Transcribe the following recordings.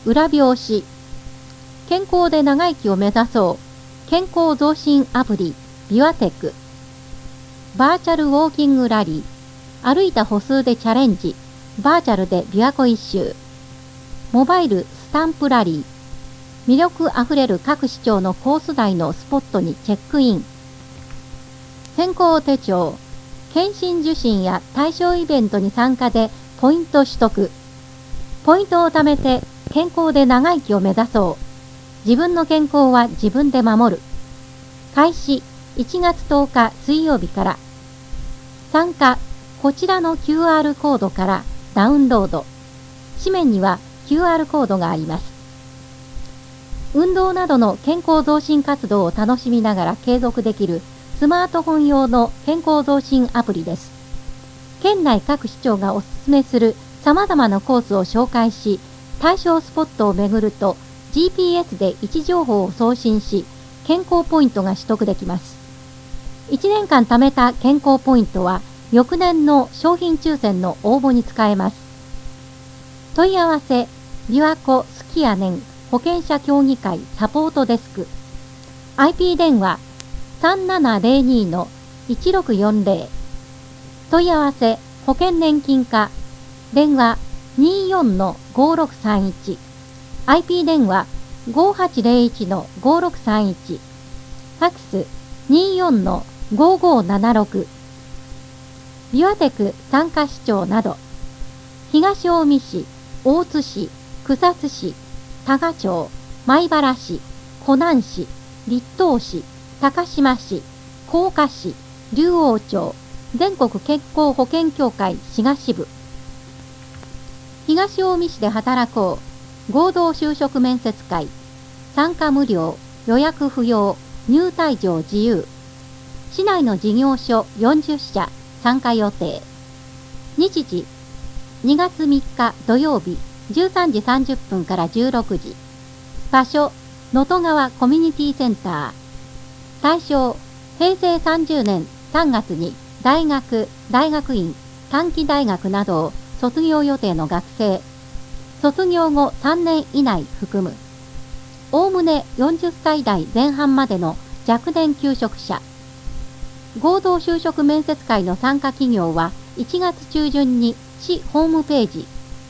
裏表紙。健康で長生きを目指そう。健康増進アプリ、ビワテク。バーチャルウォーキングラリー。歩いた歩数でチャレンジ。バーチャルで琵琶湖一周。モバイルスタンプラリー。魅力あふれる各市町のコース内のスポットにチェックイン。先行手帳。検診受診や対象イベントに参加でポイント取得。ポイントを貯めて健康で長生きを目指そう。自分の健康は自分で守る。開始1月10日水曜日から。参加、こちらの QR コードからダウンロード。紙面には QR コードがあります。運動などの健康増進活動を楽しみながら継続できるスマートフォン用の健康増進アプリです。県内各市町がおすすめする様々なコースを紹介し、対象スポットを巡ると GPS で位置情報を送信し、健康ポイントが取得できます。1年間貯めた健康ポイントは翌年の商品抽選の応募に使えます。問い合わせ、琵琶湖すきやねん保険者協議会サポートデスク。IP 電話3702-1640。問い合わせ、保険年金課。電話24-5631。IP 電話5801-5631。ファックス24-5576。ビワテク参加市町など、東近江市、大津市、草津市、多賀町、米原市、湖南市、栗東市、高島市、甲賀市、竜王町、全国健康保険協会滋賀支部。東近江市で働こう。合同就職面接会。参加無料、予約不要、入退場自由。市内の事業所40社参加予定。日時、2月3日土曜日13時30分から16時。場所、能登川コミュニティセンター。対象、平成30年3月に大学、大学院、短期大学などを卒業予定の学生。卒業後3年以内含む。おおむね40歳代前半までの若年求職者。合同就職面接会の参加企業は1月中旬に市ホームページ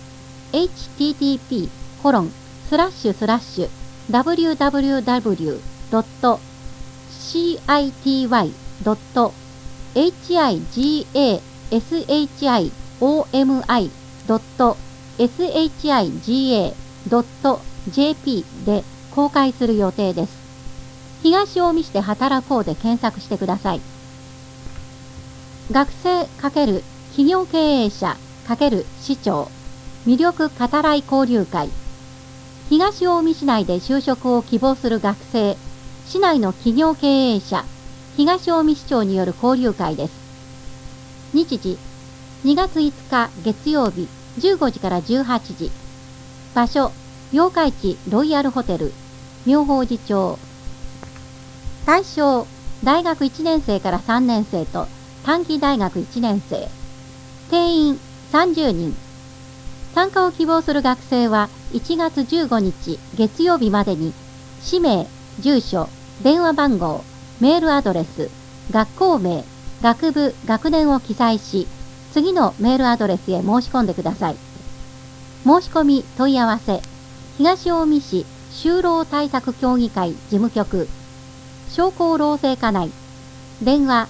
http://www.cityy.higashi.jp で公開する予定です。東近江市で働こうで検索してください。学生×企業経営者×市長魅力語らい交流会。東近江市内で就職を希望する学生、市内の企業経営者、東近江市長による交流会です。日時、2月5日月曜日15時から18時。場所、八日市ロイヤルホテル、妙法寺町。対象、大学1年生から3年生と短期大学1年生。定員30人。参加を希望する学生は1月15日月曜日までに氏名、住所、電話番号、メールアドレス、学校名、学部、学年を記載し、次のメールアドレスへ申し込んでください。申し込み問い合わせ、東近江市就労対策協議会事務局、商工労政課内、電話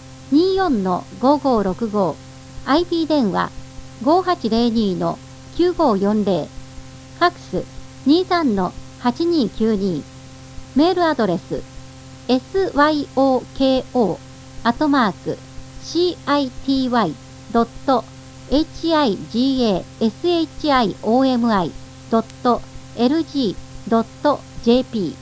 24-5565、IP 電話5802-9540、ファックス23-8292、メールアドレス syoko@city.higashomi.lg.jp